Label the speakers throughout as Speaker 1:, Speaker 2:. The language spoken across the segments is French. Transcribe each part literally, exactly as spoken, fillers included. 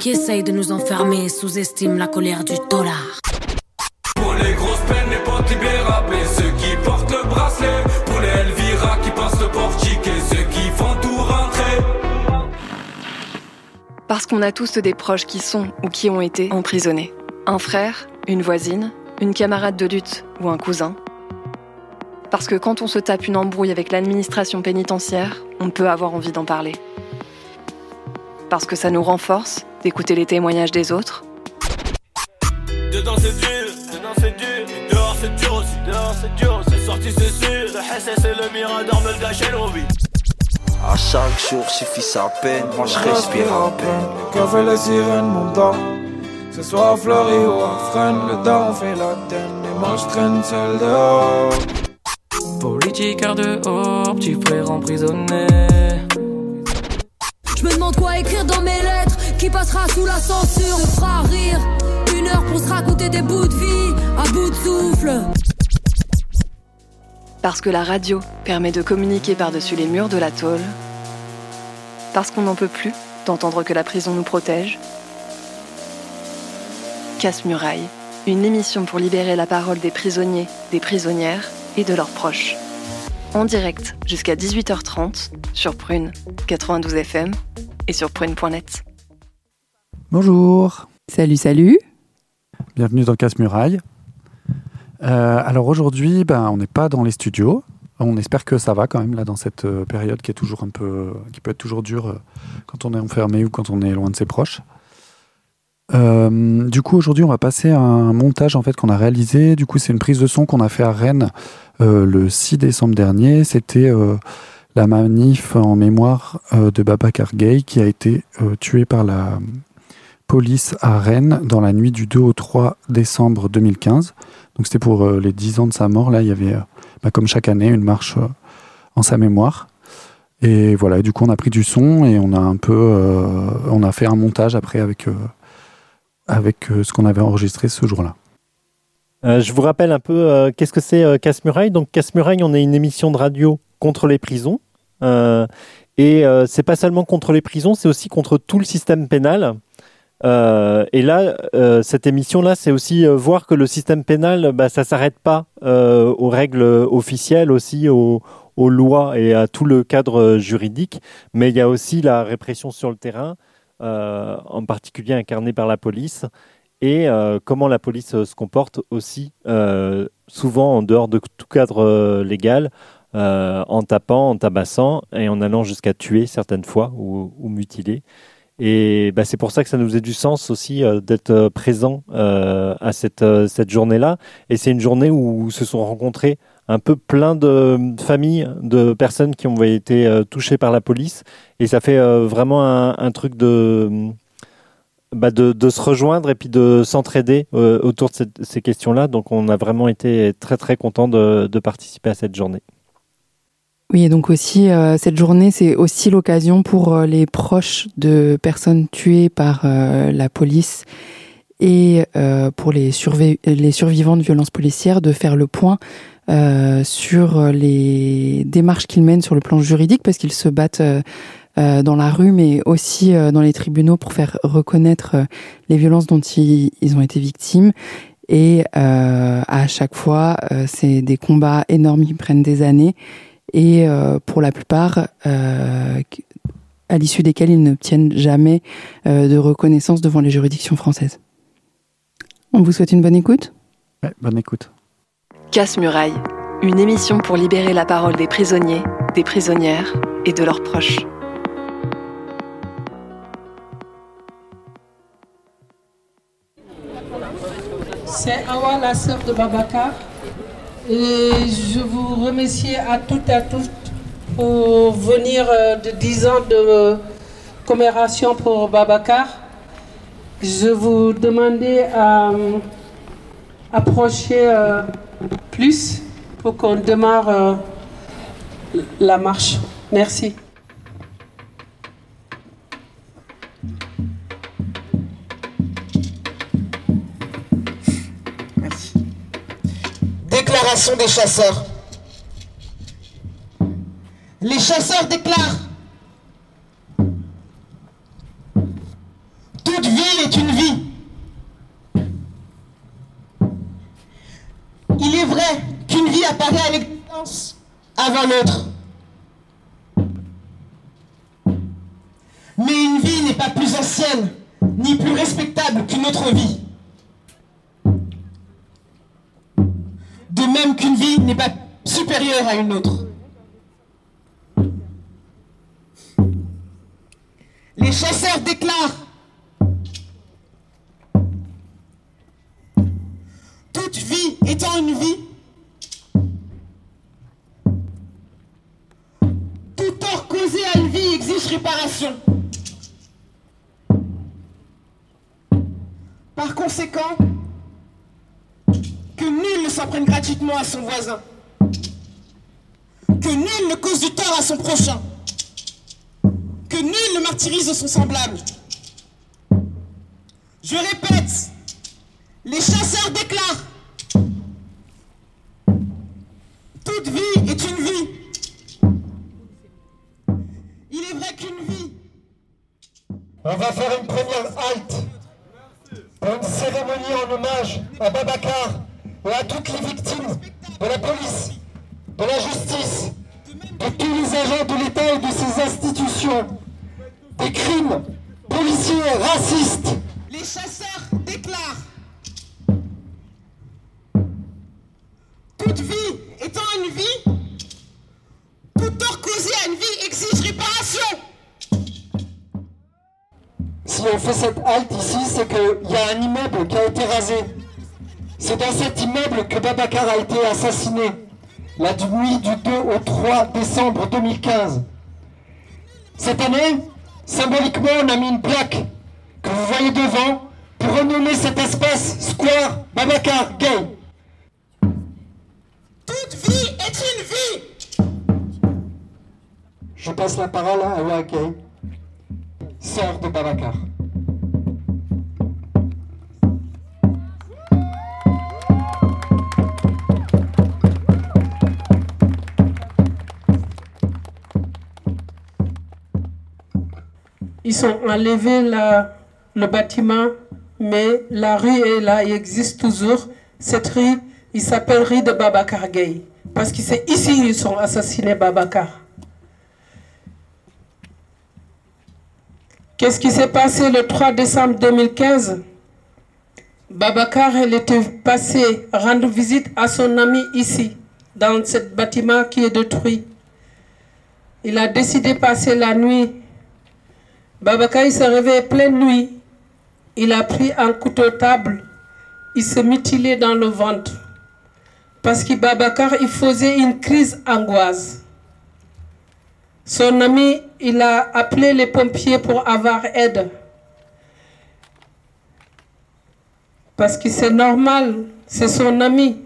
Speaker 1: qui essayent de nous enfermer sous-estiment la colère du dollar.
Speaker 2: Pour les grosses peines, les potes libérables, et ceux qui portent le bracelet. Pour les Elvira qui passent le portique et ceux qui font tout rentrer.
Speaker 3: Parce qu'on a tous des proches qui sont ou qui ont été emprisonnés. Un frère, une voisine, une camarade de lutte ou un cousin. Parce que quand on se tape une embrouille avec l'administration pénitentiaire, on peut avoir envie d'en parler. Parce que ça nous renforce d'écouter les témoignages des autres.
Speaker 4: Dedans c'est dur, dedans c'est dur, dehors c'est dur aussi, dehors c'est dur, c'est sorti c'est sûr, le S S et le Mirador me le gâchaient l'envie.
Speaker 5: À chaque jour suffit sa peine, moi je respire à peine.
Speaker 6: Le cœur fait les sirènes, mon temps. Que ce soit à Fleury ou à Fresnes, le daron fait la tête, et moi je traîne seul dehors.
Speaker 7: Politique dehors, petit frère emprisonné.
Speaker 1: Je me demande quoi écrire dans mes lettres, qui passera sous la censure, se fera rire. Une heure pour se raconter des bouts de vie, à bout de souffle.
Speaker 3: Parce que la radio permet de communiquer par-dessus les murs de la tôle. Parce qu'on n'en peut plus d'entendre que la prison nous protège. Casse-Muraille, une émission pour libérer la parole des prisonniers, des prisonnières et de leurs proches. En direct jusqu'à dix-huit heures trente sur Prune quatre-vingt-douze F M et sur prune point net.
Speaker 8: Bonjour.
Speaker 9: Salut, salut.
Speaker 8: Bienvenue dans Casse-Muraille. Euh, alors aujourd'hui, ben, on n'est pas dans les studios. On espère que ça va quand même là dans cette euh, période qui est toujours un peu, qui peut être toujours dure euh, quand on est enfermé ou quand on est loin de ses proches. Euh, du coup, aujourd'hui, on va passer à un montage en fait qu'on a réalisé. Du coup, c'est une prise de son qu'on a fait à Rennes euh, le six décembre dernier. C'était euh, la manif en mémoire euh, de Babacar Gaye qui a été euh, tué par la police à Rennes dans la nuit du deux au trois décembre deux mille quinze. Donc c'était pour euh, les dix ans de sa mort. Là, il y avait, euh, bah, comme chaque année, une marche euh, en sa mémoire. Et voilà, et du coup, on a pris du son et on a un peu, euh, on a fait un montage après avec, euh, avec euh, ce qu'on avait enregistré ce jour-là.
Speaker 10: Euh, je vous rappelle un peu euh, qu'est-ce que c'est euh, Casse-Muraille. Donc Casse-Muraille, on est une émission de radio contre les prisons. Euh, et euh, c'est pas seulement contre les prisons, c'est aussi contre tout le système pénal. Euh, et là, euh, cette émission-là, c'est aussi euh, voir que le système pénal, bah, ça s'arrête pas euh, aux règles officielles, aussi aux, aux lois et à tout le cadre juridique, mais il y a aussi la répression sur le terrain, euh, en particulier incarnée par la police, et euh, comment la police euh, se comporte aussi, euh, souvent en dehors de tout cadre euh, légal, euh, en tapant, en tabassant, et en allant jusqu'à tuer certaines fois, ou, ou mutiler. Et bah, c'est pour ça que ça nous faisait du sens aussi euh, d'être euh, présent euh, à cette, euh, cette journée-là. Et c'est une journée où se sont rencontrés un peu plein de familles, de personnes qui ont été euh, touchées par la police. Et ça fait euh, vraiment un, un truc de, bah, de, de se rejoindre et puis de s'entraider euh, autour de cette, ces questions-là. Donc on a vraiment été très très contents de, de participer à cette journée.
Speaker 9: Oui, et donc aussi, euh, cette journée, c'est aussi l'occasion pour euh, les proches de personnes tuées par euh, la police et euh, pour les, survi- les survivants de violences policières de faire le point euh, sur les démarches qu'ils mènent sur le plan juridique, parce qu'ils se battent euh, euh, dans la rue, mais aussi euh, dans les tribunaux pour faire reconnaître euh, les violences dont ils, ils ont été victimes. Et euh, à chaque fois, euh, c'est des combats énormes qui prennent des années. Et euh, pour la plupart, euh, à l'issue desquels ils n'obtiennent jamais euh, de reconnaissance devant les juridictions françaises. On vous souhaite une bonne écoute ?
Speaker 8: Ouais, bonne écoute.
Speaker 3: Casse-Muraille, une émission pour libérer la parole des prisonniers, des prisonnières et de leurs proches.
Speaker 11: C'est Awa, la sœur de Babacar. Et je vous remercie à toutes et à tous pour venir de dix ans de commémoration pour Babacar. Je vous demandais à approcher euh, plus pour qu'on démarre euh, la marche. Merci.
Speaker 12: Déclaration des chasseurs. Les chasseurs déclarent toute apparaît à l'existence avant l'autre. Mais une vie n'est pas plus ancienne, ni plus respectable qu'une autre vie. De même qu'une vie n'est pas supérieure à une autre. Les chasseurs déclarent: toute vie étant une vie, tout tort causé à une vie exige réparation. Par conséquent, que nul ne s'en prenne gratuitement à son voisin, que nul ne cause du tort à son prochain, que nul ne martyrise son semblable. Je répète, les chasseurs déclarent: toute vie est une vie. Il est vrai qu'une vie.
Speaker 13: On va faire une première halte pour une cérémonie en hommage à Babacar et à toutes les victimes de la police, de la justice, de tous les agents de l'État et de ses institutions, des crimes policiers racistes.
Speaker 12: Les chasseurs déclarent: toute vie étant une vie, tout tort causé à une vie exige réparation.
Speaker 13: Si on fait cette halte ici, c'est qu'il y a un immeuble qui a été rasé. C'est dans cet immeuble que Babacar a été assassiné la nuit du deux au trois décembre deux mille quinze. Cette année, symboliquement, on a mis une plaque que vous voyez devant pour renommer cet espace Square Babacar Gay.
Speaker 12: Toute vie est une vie.
Speaker 13: Je passe la parole à Awa Gay, sœur de Babacar.
Speaker 11: Ils ont enlevé la, le bâtiment, mais la rue est là, il existe toujours. Cette rue, il s'appelle rue de Babacar Gay, parce que c'est ici qu'ils ont assassiné Babacar. Qu'est-ce qui s'est passé le trois décembre deux mille quinze? Babacar, elle était passé rendre visite à son ami ici, dans ce bâtiment qui est détruit. Il a décidé de passer la nuit. Babacar, il s'est réveillé pleine nuit. Il a pris un couteau table. Il s'est mutilé dans le ventre. Parce que Babacar, il faisait une crise angoisse. Son ami, il a appelé les pompiers pour avoir aide. Parce que c'est normal, c'est son ami.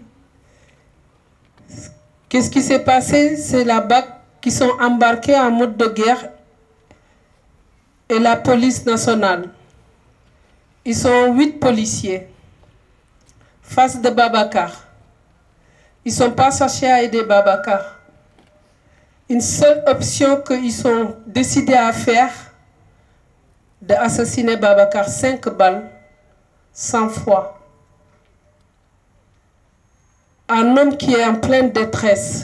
Speaker 11: Qu'est-ce qui s'est passé? C'est la B A C qui sont embarqués en mode de guerre et la police nationale. Ils sont huit policiers face de Babacar. Ils ne sont pas cherchés à aider Babacar. Une seule option qu'ils ont décidé à faire, d'assassiner Babacar, cinq balles, cent fois. Un homme qui est en pleine détresse,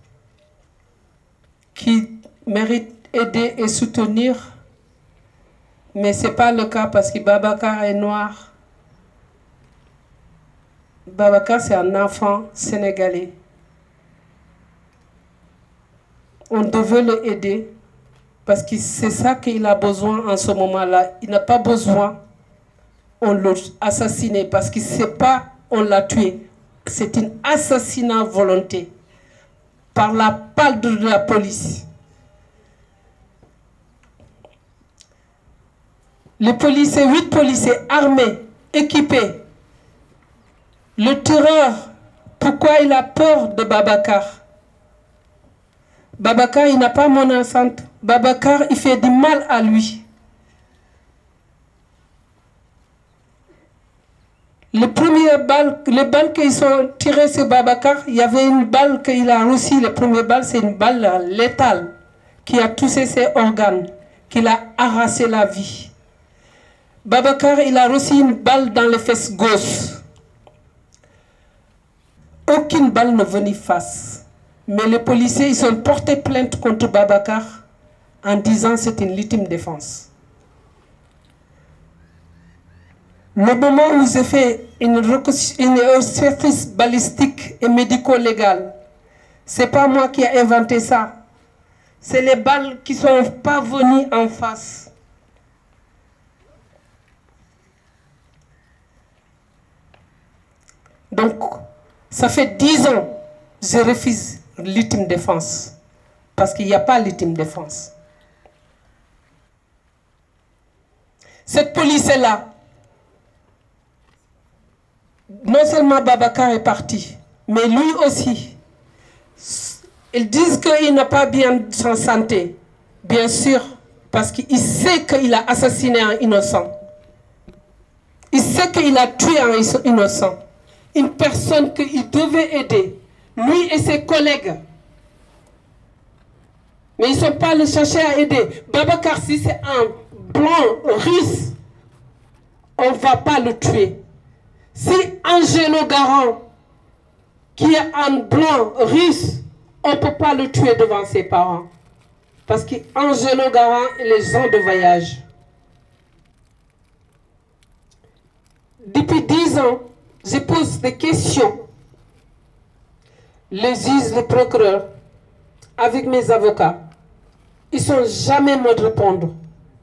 Speaker 11: qui mérite aider et soutenir, mais ce n'est pas le cas parce que Babacar est noir. Babacar, c'est un enfant sénégalais. On devait l'aider parce que c'est ça qu'il a besoin en ce moment-là. Il n'a pas besoin, on l'a assassiné parce que c'est pas on l'a tué. C'est un assassinat à volonté par la part de la police. Les policiers, huit policiers armés, équipés. Le terreur, pourquoi il a peur de Babacar? Babacar, il n'a pas mon enfant. Babacar, il fait du mal à lui. Les premières balles, les balles qu'ils ont tirées sur Babacar, il y avait une balle qu'il a reçue. La première balle, c'est une balle létale qui a touché ses organes, qui l'a arraché la vie. Babacar, il a reçu une balle dans les fesses gauches. Ok, aucune balle ne venait face. Mais les policiers, ils ont porté plainte contre Babacar en disant que c'est une légitime défense. Le moment où j'ai fait une, une expertise balistique et médico-légale, c'est pas moi qui ai inventé ça. C'est les balles qui ne sont pas venues en face. Donc, ça fait dix ans que je refuse l'ultime défense. Parce qu'il n'y a pas l'ultime défense. Cette police-là, non seulement Babacar est parti, mais lui aussi. Ils disent qu'il n'a pas bien en santé. Bien sûr, parce qu'il sait qu'il a assassiné un innocent. Il sait qu'il a tué un innocent. Une personne qu'il devait aider, lui et ses collègues. Mais ils ne sont pas allés chercher à aider. Babacar, si c'est un blanc russe, on ne va pas le tuer. Si Angelo Garant, qui est un blanc russe, on ne peut pas le tuer devant ses parents. Parce qu'Angelo Garant est les gens de voyage. Depuis dix ans, je pose des questions. Les juges, les procureurs, avec mes avocats, ils ne sont jamais me répondre.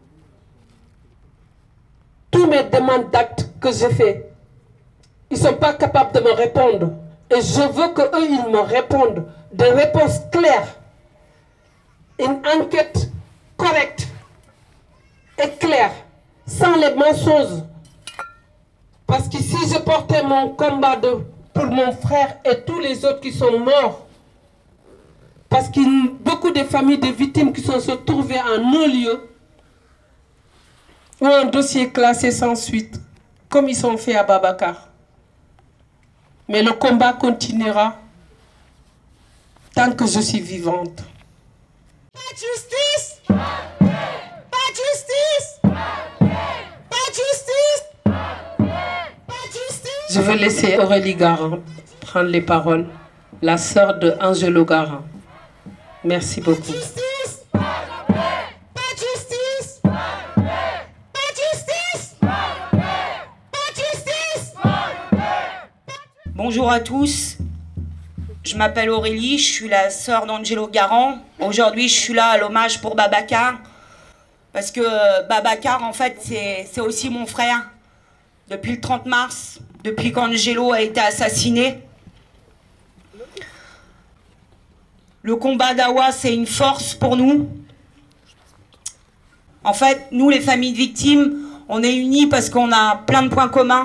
Speaker 11: Tous mes demandes d'actes que je fais, ils ne sont pas capables de me répondre. Et je veux qu'eux, ils me répondent des réponses claires. Une enquête correcte et claire, sans les mensonges. Parce que si je portais mon combat de, pour mon frère et tous les autres qui sont morts, parce qu'il y a beaucoup de familles de victimes qui sont se trouvées en non-lieu, ou un dossier classé sans suite, comme ils sont faits à Babacar. Mais le combat continuera tant que je suis vivante.
Speaker 12: Pas de justice! Pas de justice! Pas de justice! Pas de justice!
Speaker 11: Je veux laisser Aurélie Garant prendre les paroles, la sœur de Angelo Garant. Merci beaucoup.
Speaker 12: Pas de justice! Pas de justice! Pas de justice! Pas de justice!
Speaker 14: Bonjour à tous. Je m'appelle Aurélie, je suis la sœur d'Angelo Garant. Aujourd'hui, je suis là à l'hommage pour Babacar. Parce que Babacar, en fait, c'est aussi mon frère. Depuis le trente mars, depuis qu'Angelo a été assassiné. Le combat d'Awa, c'est une force pour nous. En fait, nous, les familles de victimes, on est unis parce qu'on a plein de points communs.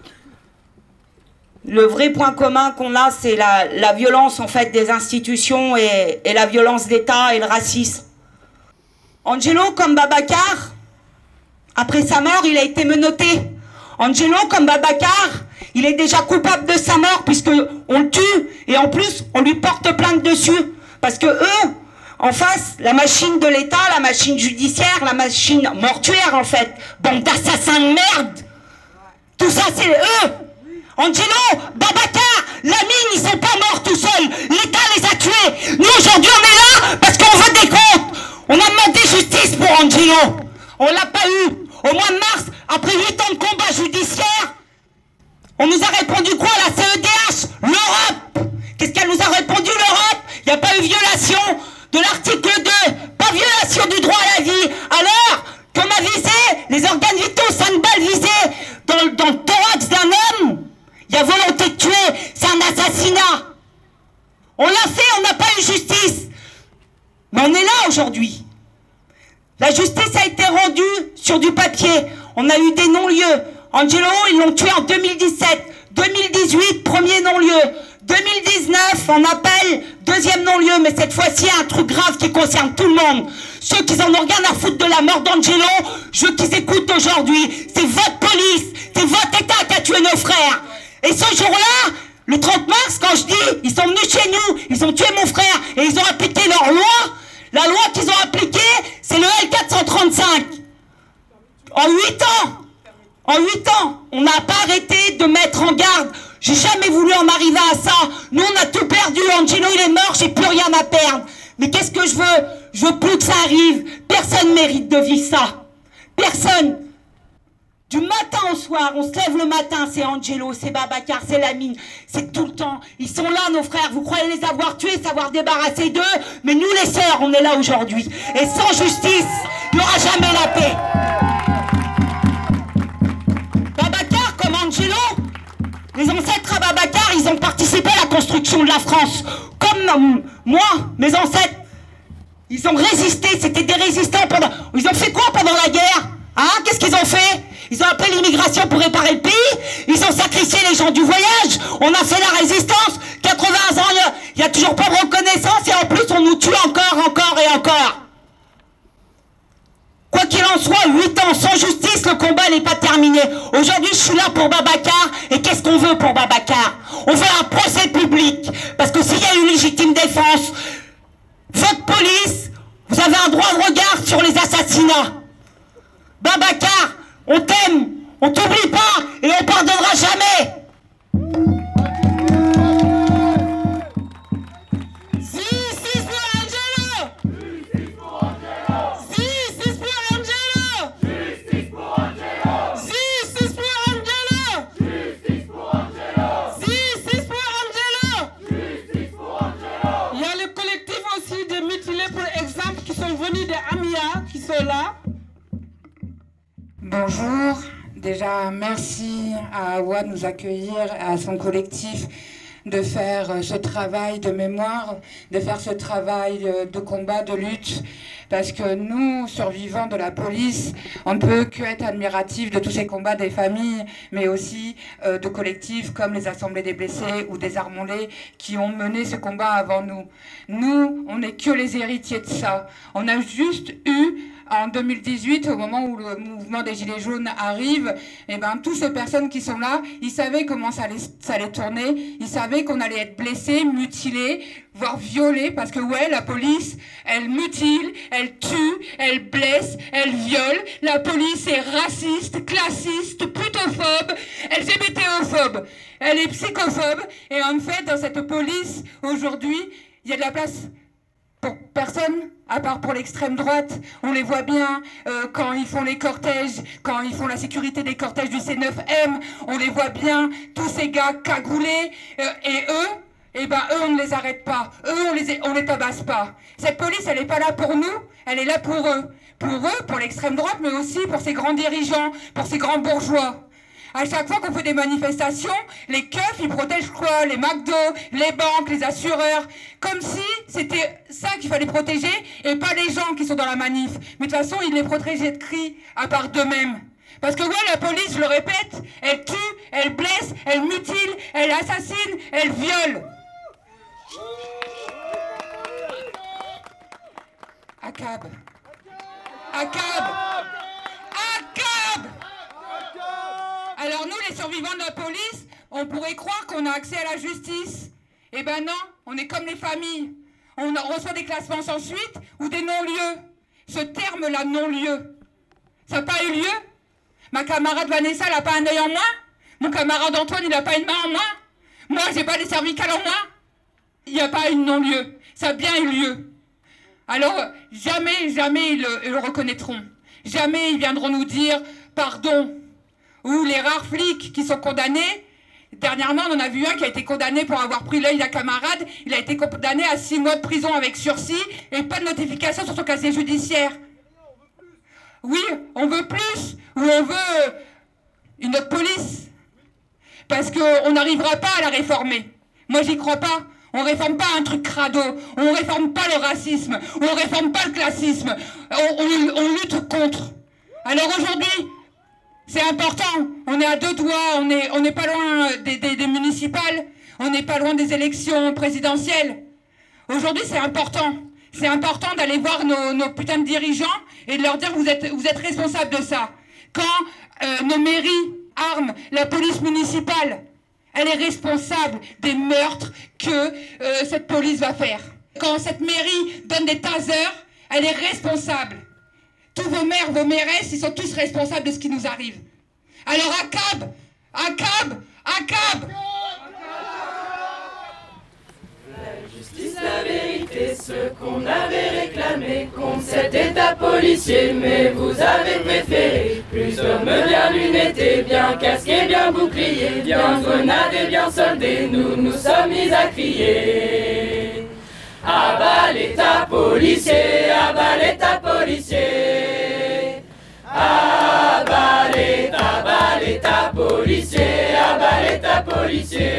Speaker 14: Le vrai point commun qu'on a, c'est la, la violence en fait des institutions et, et la violence d'État et le racisme. Angelo, comme Babacar, après sa mort, il a été menotté. Angelo, comme Babacar, il est déjà coupable de sa mort puisque on le tue et en plus on lui porte plainte dessus. Parce que eux, en face, la machine de l'État, la machine judiciaire, la machine mortuaire en fait, bande d'assassins de merde. Tout ça c'est eux. Angelo, Babacar, Lamine, ils sont pas morts tout seuls. L'État les a tués. Nous, aujourd'hui, on est là parce qu'on veut des comptes. On a demandé justice pour Angelo. On l'a pas eu. Au mois de mars, après huit ans de combat judiciaire, on nous a répondu quoi, la C E D H? L'Europe. Qu'est-ce qu'elle nous a répondu, l'Europe? Il n'y a pas eu violation de l'article deux. Pas violation du droit à la vie. Alors, comme a visé, les organes vitaux, cinq balles visées dans, dans le thorax d'un homme. Il y a volonté de tuer, c'est un assassinat. On l'a fait, on n'a pas eu justice. Mais on est là aujourd'hui. La justice a été rendue sur du papier. On a eu des non-lieux. Angelo, ils l'ont tué en deux mille dix-sept. deux mille dix-huit, premier non-lieu. deux mille dix-neuf, en appel, deuxième non-lieu. Mais cette fois-ci, un truc grave qui concerne tout le monde. Ceux qui en ont rien à foutre de la mort d'Angelo, je veux qu'ils écoutent aujourd'hui. C'est votre police, c'est votre État qui a tué nos frères. Et ce jour-là, le trente mars, quand je dis, ils sont venus chez nous, ils ont tué mon frère et ils ont appliqué leur loi. La loi qu'ils ont appliquée, c'est le L quatre cent trente-cinq. En huit ans, en huit ans, on n'a pas arrêté de mettre en garde J'ai jamais voulu en arriver à ça. Nous, on a tout perdu. Angelo, il est mort, j'ai plus rien à perdre. Mais qu'est-ce que je veux? Je veux plus que ça arrive. Personne mérite de vivre ça. Personne. Du matin au soir, on se lève le matin, c'est Angelo, c'est Babacar, c'est Lamine, c'est tout le temps. Ils sont là, nos frères, vous croyez les avoir tués, savoir débarrasser d'eux, mais nous les sœurs, on est là aujourd'hui. Et sans justice, il n'y aura jamais la paix. Babacar, comme Angelo, les ancêtres à Babacar, ils ont participé à la construction de la France. Comme euh, moi, mes ancêtres, ils ont résisté, c'était des résistants pendant... Ils ont fait quoi pendant la guerre? Hein? Qu'est-ce qu'ils ont fait? Ils ont appelé l'immigration pour réparer le pays. Ils ont sacrifié les gens du voyage. On a fait la résistance. quatre-vingts ans, il n'y a, a toujours pas de reconnaissance et en plus on nous tue encore, encore et encore. Quoi qu'il en soit, huit ans sans justice, le combat n'est pas terminé. Aujourd'hui, je suis là pour Babacar. Et qu'est-ce qu'on veut pour Babacar? On veut un procès public. Parce que s'il y a une légitime défense, votre police, vous avez un droit de regard sur les assassinats. Babacar, on t'aime, on t'oublie pas et on pardonnera jamais. Justice pour Angelo. Justice pour Angelo. Justice pour Angelo. Justice pour Angelo. Justice pour Angelo. Justice pour Angelo. Justice pour Angelo. Justice pour Angelo.
Speaker 11: Il y a le collectif aussi des mutilés pour exemple qui sont venus de Amia, qui sont là.
Speaker 15: Bonjour, déjà merci à Awa de nous accueillir, à son collectif de faire ce travail de mémoire, de faire ce travail de combat, de lutte, parce que nous, survivants de la police, on ne peut qu'être admiratifs de tous ces combats des familles, mais aussi euh, de collectifs comme les Assemblées des blessés ou des Armolés qui ont mené ce combat avant nous. Nous, on n'est que les héritiers de ça. On a juste eu... En deux mille dix-huit, au moment où le mouvement des Gilets jaunes arrive, eh ben, toutes ces personnes qui sont là, ils savaient comment ça allait, ça allait tourner, ils savaient qu'on allait être blessés, mutilés, voire violés, parce que ouais, la police, elle mutile, elle tue, elle blesse, elle viole. La police est raciste, classiste, putophobe, L G B T O-phobe, elle est psychophobe, et en fait, dans cette police, aujourd'hui, il y a de la place pour personne, à part pour l'extrême droite. On les voit bien euh, quand ils font les cortèges, quand ils font la sécurité des cortèges du C neuf M, on les voit bien, tous ces gars cagoulés, euh, et eux, eh ben eux on ne les arrête pas, eux on les, on les tabasse pas. Cette police elle est pas là pour nous, elle est là pour eux. Pour eux, pour l'extrême droite, mais aussi pour ces grands dirigeants, pour ces grands bourgeois. À chaque fois qu'on fait des manifestations, les keufs, ils protègent quoi? Les McDo, les banques, les assureurs. Comme si c'était ça qu'il fallait protéger et pas les gens qui sont dans la manif. Mais de toute façon, ils les protégeaient de cris à part d'eux-mêmes. Parce que ouais, la police, je le répète, elle tue, elle blesse, elle mutile, elle assassine, elle viole. Akab. Akab. Akab. Alors nous, les survivants de la police, on pourrait croire qu'on a accès à la justice. Eh ben non, on est comme les familles. On reçoit des classements sans suite ou des non-lieux. Ce terme-là, non-lieu, ça n'a pas eu lieu. Ma camarade Vanessa, elle n'a pas un œil en moins. Mon camarade Antoine, il n'a pas une main en moins. Moi, j'ai pas des cervicales en moins. Il n'y a pas une non-lieu. Ça a bien eu lieu. Alors, jamais, jamais ils le, ils le reconnaîtront. Jamais ils viendront nous dire pardon. Ou les rares flics qui sont condamnés. Dernièrement, on en a vu un qui a été condamné pour avoir pris l'œil d'un camarade. Il a été condamné à six mois de prison avec sursis et pas de notification sur son casier judiciaire. Oui, on veut plus. Ou on veut une autre police. Parce qu'on n'arrivera pas à la réformer. Moi, j'y crois pas. On réforme pas un truc crado. On réforme pas le racisme. On réforme pas le classisme. On, on, on lutte contre. Alors aujourd'hui... c'est important, on est à deux doigts, on n'est on est pas loin des, des, des municipales, on n'est pas loin des élections présidentielles. Aujourd'hui, c'est important. C'est important d'aller voir nos, nos putains de dirigeants et de leur dire que vous êtes, vous êtes responsables de ça. Quand euh, nos mairies arment la police municipale, elle est responsable des meurtres que euh, cette police va faire. Quand cette mairie donne des tasers, elle est responsable. Tous vos maires, vos mairesses, ils sont tous responsables de ce qui nous arrive. Alors Akab, Akab, Akab,
Speaker 7: justice, la vérité, ce qu'on avait réclamé contre cet état policier. Mais vous avez préféré plus d'hommes bien lunettes, bien casqués, bien boucliers, bien grenadés, bien soldés. Nous nous sommes mis à crier. À bas l'état policier, à bas l'état policier. À bas l'état, à bas l'état policier, à bas l'état policier.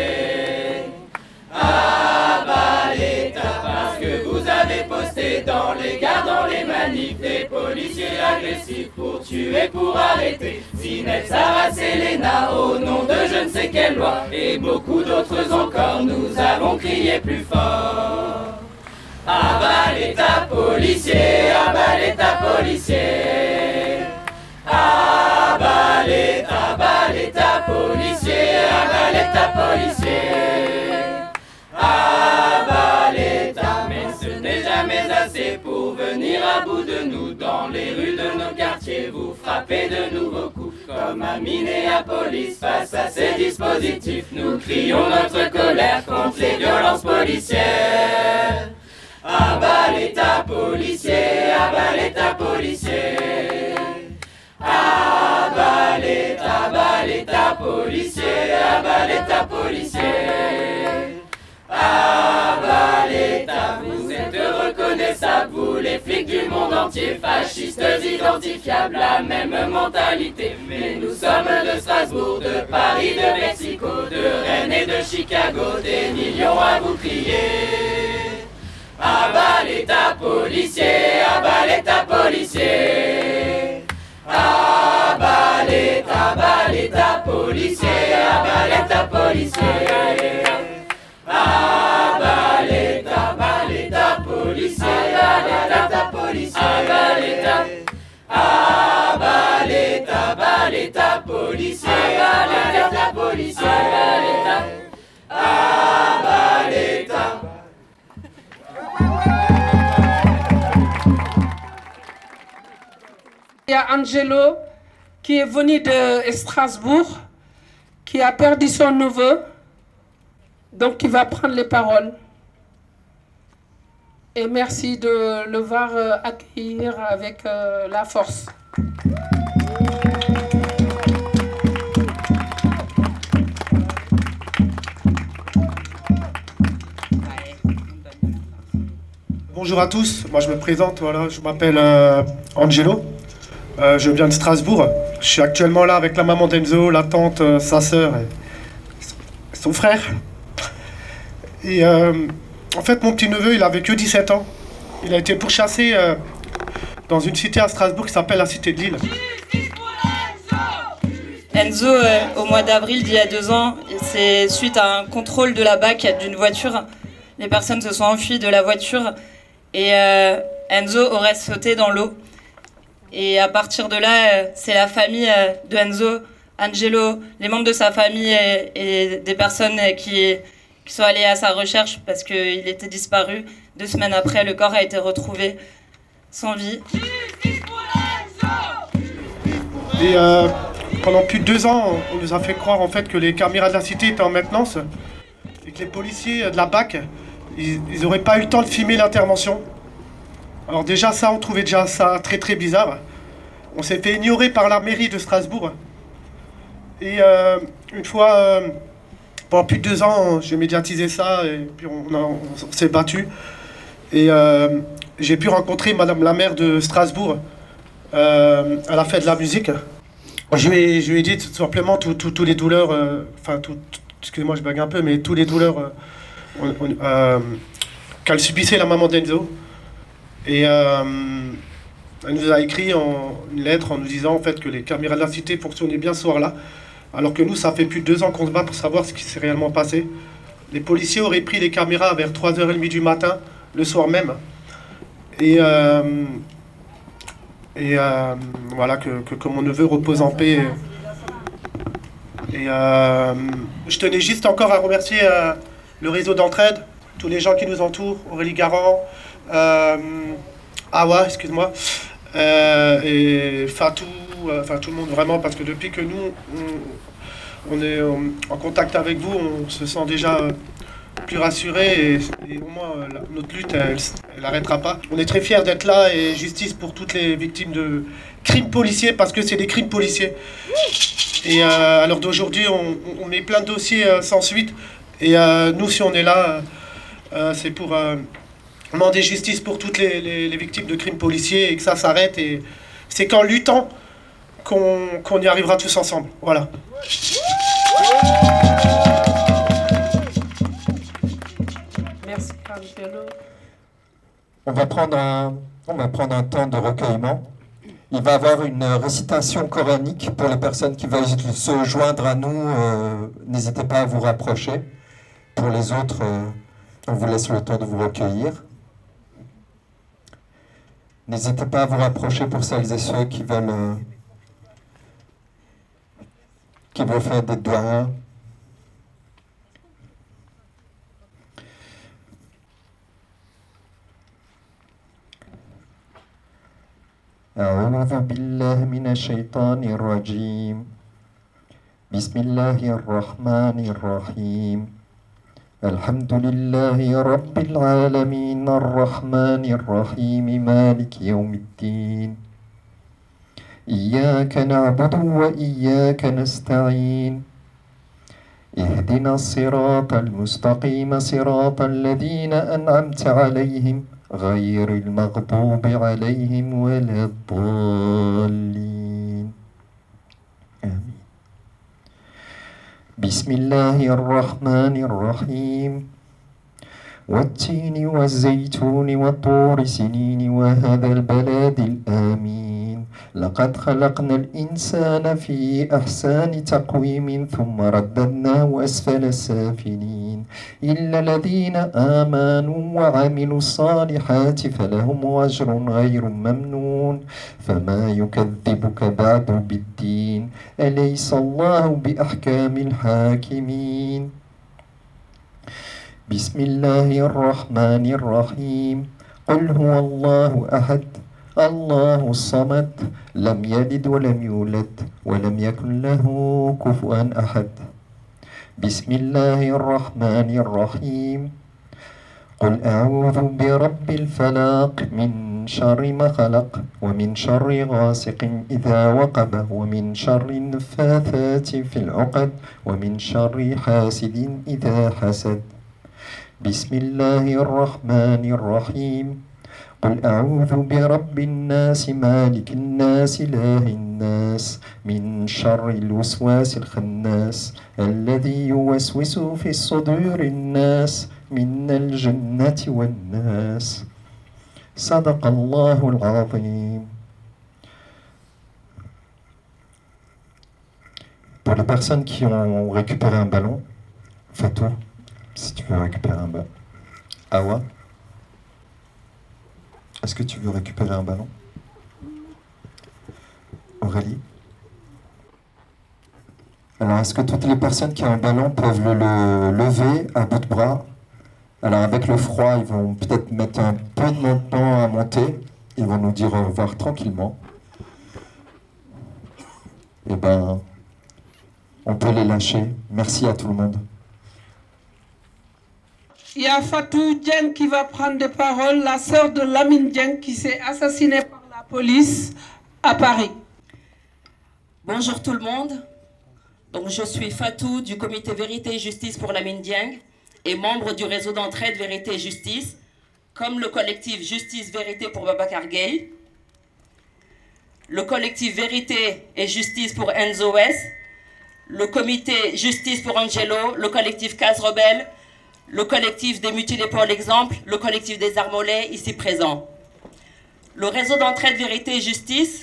Speaker 7: À bas l'état, parce que vous avez posté dans les gares, dans les manifs, des policiers agressifs pour tuer, pour arrêter. Zineb, Sarah, Selena, au nom de je ne sais quelle loi, et beaucoup d'autres encore, nous avons crié plus fort. À bas l'état policier, à bas l'état policier. À bas l'état, à bas l'état policier, à bas l'état policier. À bas l'état, mais ce n'est jamais assez pour venir à bout de nous. Dans les rues de nos quartiers, vous frappez de nouveaux coups. Comme à Minneapolis, face à ces dispositifs, nous crions notre colère contre les violences policières. À bas l'état policier, à bas l'état policier. À bas l'état, à bas l'état policier, à bas l'état policier. À bas l'état, vous êtes reconnaissables, vous les flics du monde entier, fascistes identifiables, la même mentalité. Mais nous sommes de Strasbourg, de Paris, de Mexico, de Rennes et de Chicago, des millions à vous crier. À bas l'état policier, à bas l'état policier. À bas l'état, à bas l'état policier, à bas l'état policier. À bas l'état, à bas l'état policier, à bas l'état policier. À bas l'état, à bas l'état, à bas l'état policier, à bas l'état policier. À bas l'état.
Speaker 11: Il y a Angelo qui est venu de Strasbourg, qui a perdu son neveu, donc qui va prendre les paroles. Et merci de le voir accueillir avec euh, la force.
Speaker 16: Bonjour à tous, moi je me présente, voilà, je m'appelle euh, Angelo. Euh, je viens de Strasbourg. Je suis actuellement là avec la maman d'Enzo, la tante, euh, sa sœur et son frère. Et euh, en fait, mon petit-neveu, il avait que dix-sept ans. Il a été pourchassé euh, dans une cité à Strasbourg qui s'appelle la cité de Lille.
Speaker 17: Enzo, euh, au mois d'avril d'il y a deux ans, c'est suite à un contrôle de la B A C d'une voiture. Les personnes se sont enfuies de la voiture et euh, Enzo aurait sauté dans l'eau. Et à partir de là, c'est la famille de Enzo, Angelo, les membres de sa famille et, et des personnes qui, qui sont allées à sa recherche parce qu'il était disparu. Deux semaines après, le corps a été retrouvé sans vie.
Speaker 16: Et euh, pendant plus de deux ans, on nous a fait croire en fait que les caméras de la cité étaient en maintenance et que les policiers de la B A C, ils n'auraient pas eu le temps de filmer l'intervention. Alors déjà ça, on trouvait déjà ça très très bizarre. On s'est fait ignorer par la mairie de Strasbourg. Et euh, une fois, euh, pendant plus de deux ans, j'ai médiatisé ça et puis on, a, on, on s'est battu. Et euh, j'ai pu rencontrer Madame la maire de Strasbourg euh, à la fête de la musique. Je lui ai, je lui ai dit tout simplement tous tout, tout les douleurs, enfin, euh, excusez-moi je bug un peu, mais tous les douleurs euh, euh, qu'elle subissait la maman d'Enzo. Et euh, elle nous a écrit en, une lettre en nous disant en fait que les caméras de la cité fonctionnaient bien ce soir-là, alors que nous, ça fait plus de deux ans qu'on se bat pour savoir ce qui s'est réellement passé. Les policiers auraient pris les caméras vers trois heures trente du matin, le soir même. Et, euh, et euh, voilà, que, que, que mon neveu repose en paix. Et euh, je tenais juste encore à remercier euh, le réseau d'entraide, tous les gens qui nous entourent, Aurélie Garand, Euh, Awa, excuse-moi, euh, et Fatou, enfin euh, tout le monde vraiment, parce que depuis que nous, on, on est en, en contact avec vous, on se sent déjà euh, plus rassurés et, et au moins euh, la, notre lutte, elle n'arrêtera pas. On est très fiers d'être là et justice pour toutes les victimes de crimes policiers parce que c'est des crimes policiers. Et euh, à l'heure d'aujourd'hui, on, on met plein de dossiers euh, sans suite. Et euh, nous, si on est là, euh, c'est pour euh, demander justice pour toutes les, les, les victimes de crimes policiers et que ça s'arrête. Et c'est qu'en luttant qu'on qu'on y arrivera tous ensemble. Voilà.
Speaker 11: Merci, Angelo.
Speaker 13: On va prendre un, on va prendre un temps de recueillement. Il va y avoir une récitation coranique pour les personnes qui veulent se joindre à nous. Euh, n'hésitez pas à vous rapprocher. Pour les autres, euh, on vous laisse le temps de vous recueillir. N'hésitez pas à vous rapprocher pour celles et ceux qui veulent, euh, qui veulent faire des doigts. أعوذ بالله من الشيطان الرجيم بسم الله الرحمن الرحيم الحمد لله رب العالمين الرحمن الرحيم مالك يوم الدين إياك نعبد وإياك نستعين اهدنا الصراط المستقيم صراط الذين أنعمت عليهم غير المغضوب عليهم ولا الضالين آمين بسم الله الرحمن الرحيم والتين والزيتون والطور سنين وهذا البلد الآمين لقد خلقنا الإنسان في أحسن تقويم ثم رددناه أسفل السافلين إلا الذين آمنوا وعملوا الصالحات فلهم أجر غير ممنون فما يكذبك بعد بالدين أليس الله بأحكام الحاكمين بسم الله الرحمن الرحيم قل هو الله أحد الله الصمد لم يلد ولم يولد ولم يكن له كفوا أحد بسم الله الرحمن الرحيم قل أعوذ برب الفلق من شر ما خلق ومن شر غاسق إذا وقب ومن شر النفاثات في العقد ومن شر حاسد إذا حسد بسم الله الرحمن الرحيم قل أعوذ برب الناس مالك الناس إله الناس من شر الوسواس الخناس الذي يوسوس في صدور الناس من الجنة والناس صدق الله العظيم. Pour les personnes qui ont récupéré un ballon, Fatou, si tu veux récupérer un ballon. Awa, est-ce que tu veux récupérer un ballon? Aurélie? Alors, est-ce que toutes les personnes qui ont un ballon peuvent le, le lever à bout de bras? Alors, avec le froid, ils vont peut-être mettre un peu de temps à monter. Ils vont nous dire au revoir tranquillement. Eh ben, on peut les lâcher. Merci à tout le monde.
Speaker 11: Il y a Fatou Dieng qui va prendre des paroles, la sœur de Lamine Dieng qui s'est assassinée par la police à Paris.
Speaker 18: Bonjour tout le monde. Donc, je suis Fatou du comité Vérité et Justice pour Lamine Dieng et membre du réseau d'entraide Vérité et Justice, comme le collectif Justice Vérité pour Babacar Gueye, le collectif Vérité et Justice pour Enzo West, le comité Justice pour Angelo, le collectif Case Rebelle, le collectif des mutilés pour l'exemple, le collectif des Armolais, ici présent. Le réseau d'entraide Vérité et Justice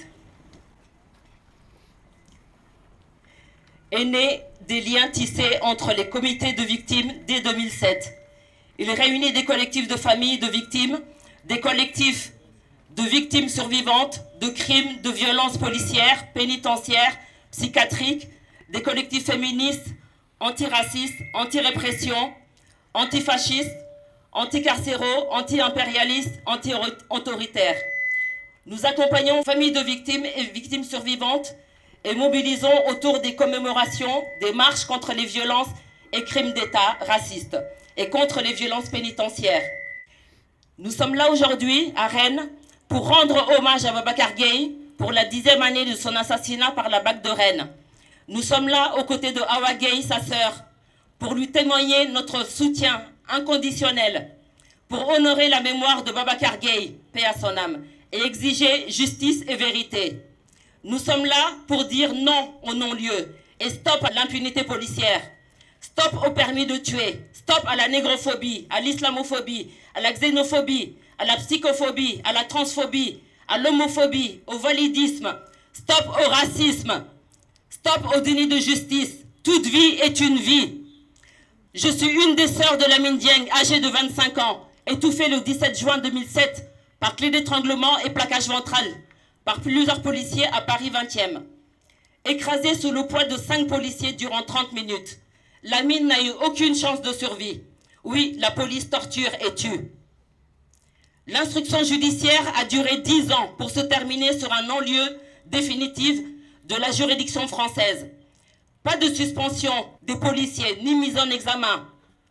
Speaker 18: est né des liens tissés entre les comités de victimes dès deux mille sept. Il réunit des collectifs de familles de victimes, des collectifs de victimes survivantes de crimes, de violences policières, pénitentiaires, psychiatriques, des collectifs féministes, antiracistes, anti-répression, antifascistes, anticarcéraux, anti-impérialistes, anti-autoritaires. Nous accompagnons familles de victimes et victimes survivantes et mobilisons autour des commémorations, des marches contre les violences et crimes d'État racistes et contre les violences pénitentiaires. Nous sommes là aujourd'hui, à Rennes, pour rendre hommage à Babacar Gaye pour la dixième année de son assassinat par la B A C de Rennes. Nous sommes là aux côtés de Awa Gaye, sa sœur, pour lui témoigner notre soutien inconditionnel, pour honorer la mémoire de Babacar Gaye, paix à son âme, et exiger justice et vérité. Nous sommes là pour dire non au non-lieu et stop à l'impunité policière, stop au permis de tuer, stop à la négrophobie, à l'islamophobie, à la xénophobie, à la psychophobie, à la transphobie, à l'homophobie, au validisme, stop au racisme, stop au déni de justice. Toute vie est une vie. Je suis une des sœurs de Lamine Dieng, âgée de vingt-cinq ans, étouffée le dix-sept juin deux mille sept par clé d'étranglement et plaquage ventral par plusieurs policiers à Paris vingtième. Écrasée sous le poids de cinq policiers durant trente minutes, Lamine n'a eu aucune chance de survie. Oui, la police torture et tue. L'instruction judiciaire a duré dix ans pour se terminer sur un non-lieu définitif de la juridiction française. Pas de suspension des policiers, ni mise en examen,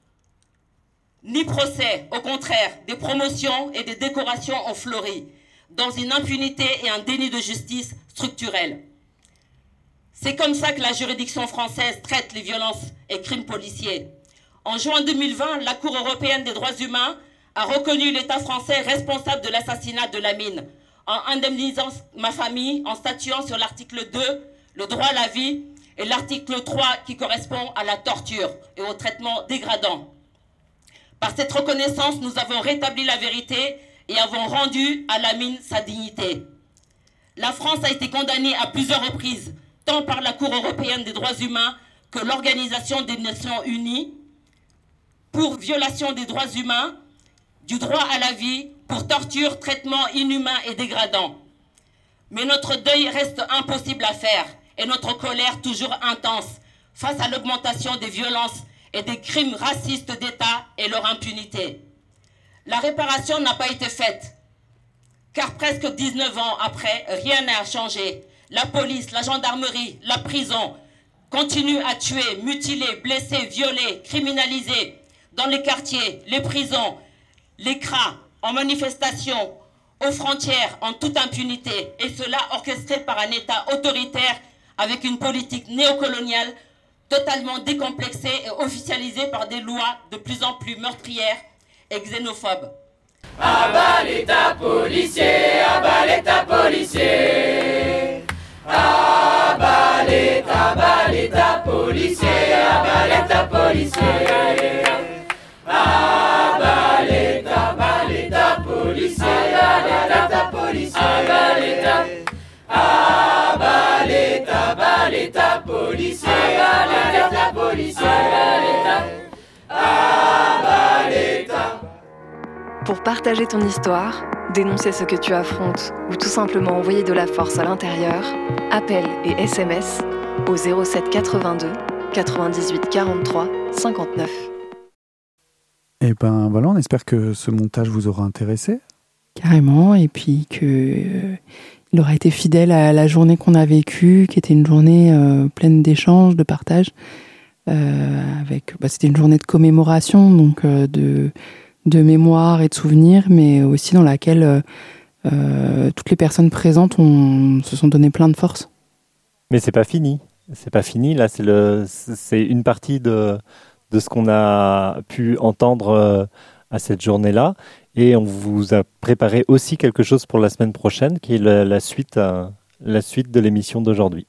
Speaker 18: ni procès. Au contraire, des promotions et des décorations ont fleuri, dans une impunité et un déni de justice structurel. C'est comme ça que la juridiction française traite les violences et crimes policiers. En juin deux mille vingt, la Cour européenne des droits humains a reconnu l'État français responsable de l'assassinat de Lamine, en indemnisant ma famille, en statuant sur l'article deux, le droit à la vie, et l'article trois qui correspond à la torture et au traitement dégradant. Par cette reconnaissance, nous avons rétabli la vérité et avons rendu à Lamine sa dignité. La France a été condamnée à plusieurs reprises, tant par la Cour européenne des droits humains que l'Organisation des Nations Unies, pour violation des droits humains, du droit à la vie, pour torture, traitement inhumain et dégradant. Mais notre deuil reste impossible à faire et notre colère toujours intense face à l'augmentation des violences et des crimes racistes d'État et leur impunité. La réparation n'a pas été faite, car presque dix-neuf ans après, rien n'a changé. La police, la gendarmerie, la prison continuent à tuer, mutiler, blesser, violer, criminaliser dans les quartiers, les prisons, les C R A, en manifestation, aux frontières, en toute impunité, et cela orchestré par un État autoritaire avec une politique néocoloniale totalement décomplexée et officialisée par des lois de plus en plus meurtrières et xénophobes.
Speaker 7: À bas l'État policier, à bas l'État policier. À bas l'État, bas l'État policier, à bas l'État policier. À bas l'État, bas l'État policier, à bas l'État policier. À bas l'État, à bas l'État, bas l'État policier, à bas l'État policier, à bas l'État.
Speaker 3: Pour partager ton histoire, dénoncer ce que tu affrontes ou tout simplement envoyer de la force à l'intérieur, appel et S M S au zéro sept quatre-vingt-deux quatre-vingt-dixhuit quarante-trois cinquante-neuf.
Speaker 8: Et ben voilà, on espère que ce montage vous aura intéressé.
Speaker 9: Carrément, et puis que euh, il aura été fidèle à la journée qu'on a vécue, qui était une journée euh, pleine d'échanges, de partage. Euh, avec, bah, c'était une journée de commémoration, donc euh, de de mémoire et de souvenirs, mais aussi dans laquelle euh, euh, toutes les personnes présentes ont, se sont donné plein de force.
Speaker 10: Mais c'est pas fini, c'est pas fini. Là, c'est le, c'est une partie de de ce qu'on a pu entendre euh, à cette journée-là, et on vous a préparé aussi quelque chose pour la semaine prochaine, qui est la, la suite, euh, la suite de l'émission d'aujourd'hui.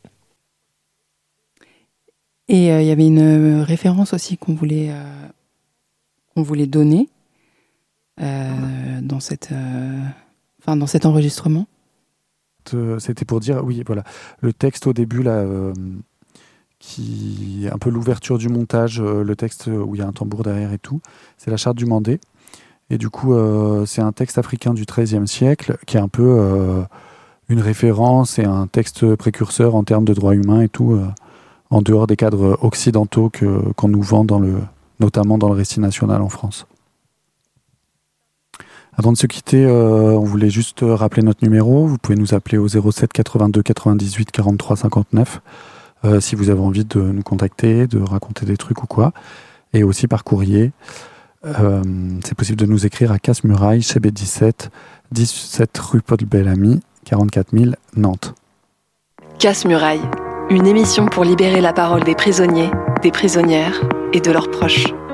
Speaker 9: Et il euh, y avait une référence aussi qu'on voulait euh, qu'on voulait donner. Euh, dans cette, euh, enfin dans cet enregistrement.
Speaker 8: C'était pour dire, oui, voilà, le texte au début là, euh, qui est un peu l'ouverture du montage, euh, le texte où il y a un tambour derrière et tout, c'est la charte du Mandé. Et du coup, euh, c'est un texte africain du treizième siècle qui est un peu euh, une référence et un texte précurseur en termes de droits humains et tout, euh, en dehors des cadres occidentaux que, qu'on nous vend dans le, notamment dans le récit national en France. Avant de se quitter, euh, on voulait juste rappeler notre numéro. Vous pouvez nous appeler au zéro sept quatre-vingt-deux quatre-vingt-dix-huit quarante-trois cinquante-neuf euh, si vous avez envie de nous contacter, de raconter des trucs ou quoi. Et aussi par courrier Euh, c'est possible de nous écrire à Casse-Muraille, chez B dix-sept, dix-sept rue Paul Bellamy, quarante-quatre mille, Nantes.
Speaker 3: Casse-Muraille, une émission pour libérer la parole des prisonniers, des prisonnières et de leurs proches.